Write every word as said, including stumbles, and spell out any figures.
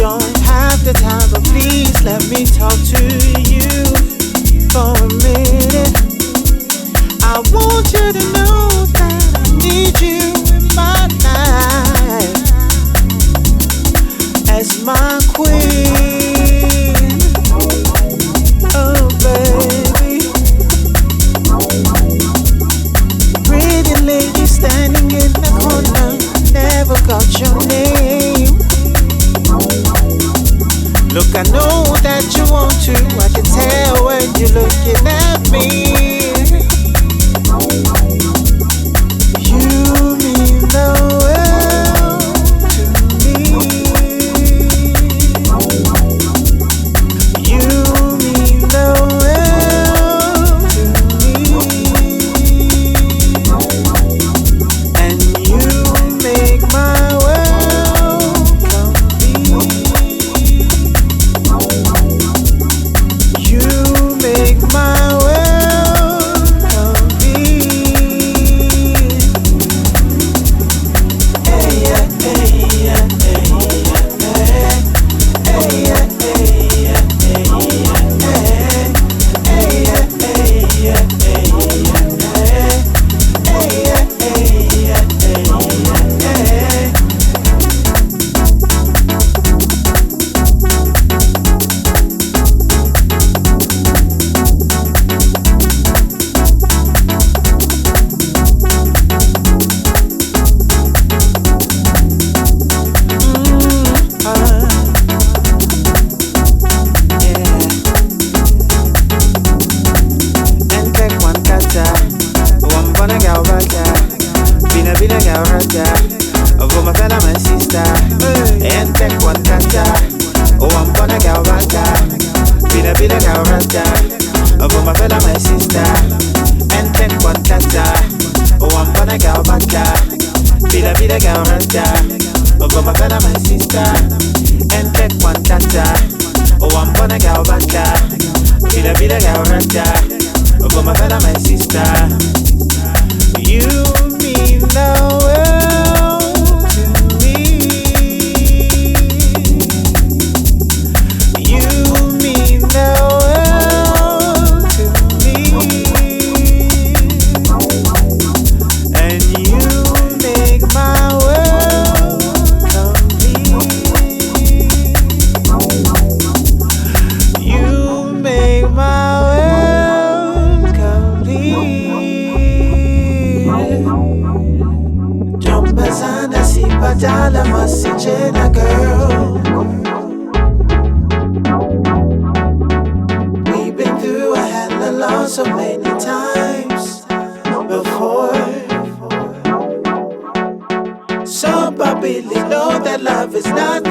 don't have the time, but please let me talk to you for a minute. I want you to know that I need you in my life as my queen. Oh baby, pretty lady standing in the corner, never got your name. Look, I know that you want to, I can tell when you're looking at me. You mean the world to me. You mean the world to me. And you make my world complete. You make my world complete. Hey yeah, hey yeah, hey yeah, hey yeah, hey yeah, hey yeah, hey yeah, hey yeah, hey yeah, hey yeah, hey yeah. So many times before, so probably know that love is not